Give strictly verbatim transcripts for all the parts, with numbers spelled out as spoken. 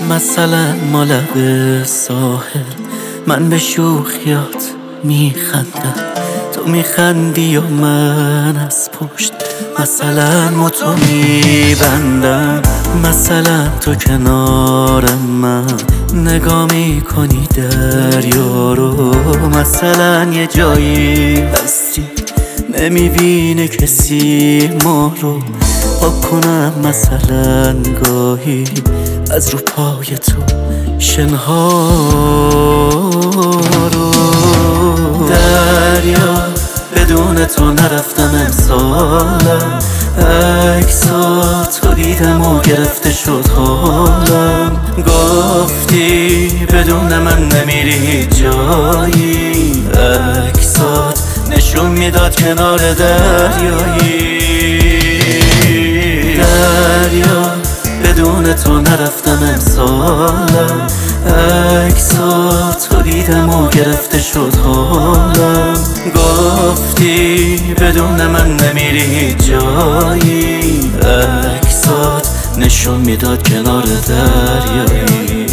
مثلا ما لب ساحل، من به شوخیات میخندم، تو میخندی و من از پشت مثلا متو میبندم. مثلا تو کنار من نگاه میکنی دریا رو، مثلا یه جایی هستی نمیبینه کسی ما رو. پاک کنم مثلا گاهی از رو پای تو شنها رو. دریا بدون تو نرفتم امسالم، عکسات رو دیدم و گرفته شد حالم. گفتی بدون من نمیری جایی، عکسات نشون میداد کنار دریایی. دریا بدون تو نرفتم امسالم، عکسات رو دیدم و گرفته شد حالم. گفتی بدون من نمیری جایی، عکسات نشون میداد کنار دریایی.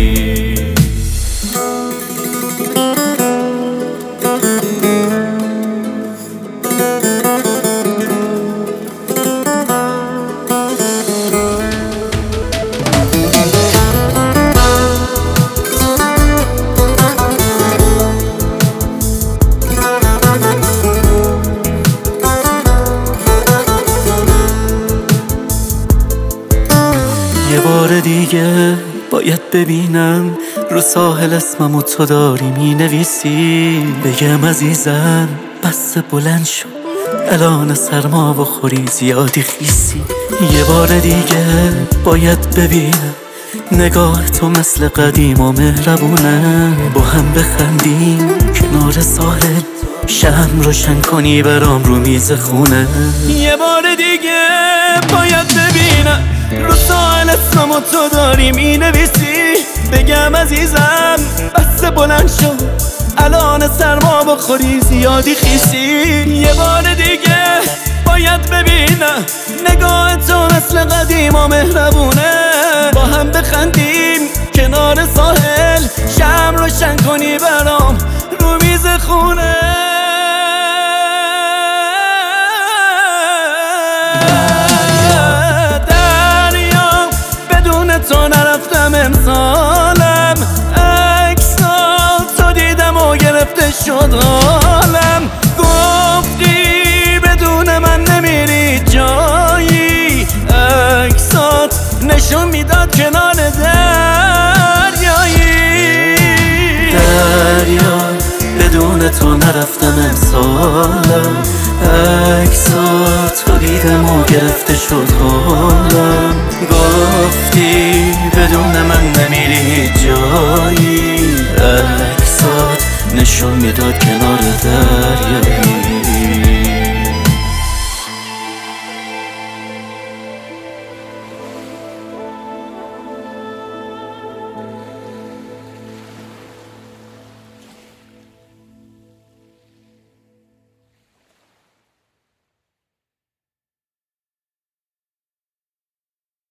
یه بار دیگه باید ببینم رو ساحل اسممو تو داری مینویسی. بگم عزیزم بس بلند شو، الان سرما بخوری زیادی خیسی. یه بار دیگه باید ببینم نگاه تو مثل قدیم و مهربونه، با هم بخندیم کنار ساحل، شمع روشن کنی برام رو میز خونه. یه بار دیگه باید ببینم رو ساحل اسممو تو داری مینویسی. بگم عزیزم بس بلند شو، الان سرما بخوری زیادی خیسی. یه بار دیگه باید ببینم نگاه تو مثل قدیم و مهربونه، با هم بخندیم کنار ساحل، شمع روشن کنی برام رو میز خونه. تو نرفتم امسالم، عکسات تو دیدم و گرفته شد حالم. گفتی بدون من نمیری جایی، عکسات نشون میداد کنار دریایی. دریا بدون تو نرفتم امسالم، عکسات تو دیدم و گرفته شد حالم. گفتی بدون من نمیری جایی، عکسات نشون میداد کنار دریایی.